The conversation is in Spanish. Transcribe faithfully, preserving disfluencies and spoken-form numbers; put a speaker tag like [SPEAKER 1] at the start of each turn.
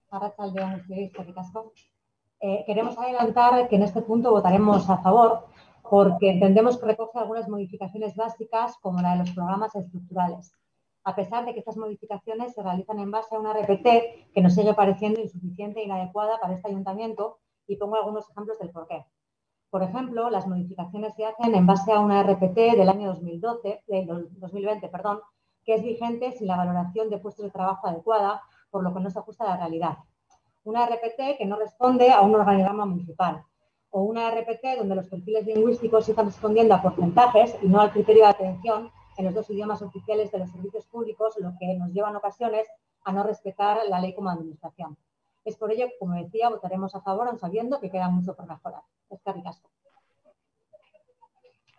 [SPEAKER 1] Arratsaldeon guztioi, eskerrik asko. Eh, queremos adelantar que en este punto votaremos a favor porque entendemos que recoge algunas modificaciones básicas como la de los programas estructurales, a pesar de que estas modificaciones se realizan en base a una R P T que nos sigue pareciendo insuficiente e inadecuada para este ayuntamiento, y pongo algunos ejemplos del porqué. Por ejemplo, las modificaciones se hacen en base a una R P T del año dos mil doce, de dos mil veinte, perdón, que es vigente sin la valoración de puestos de trabajo adecuada, por lo que no se ajusta a la realidad. Una R P T que no responde a un organigrama municipal, o una R P T donde los perfiles lingüísticos están respondiendo a porcentajes y no al criterio de atención en los dos idiomas oficiales de los servicios públicos, lo que nos lleva en ocasiones a no respetar la ley como administración. Es por ello que, como decía, votaremos a favor, aun sabiendo que queda mucho por mejorar. Eskerrik asko.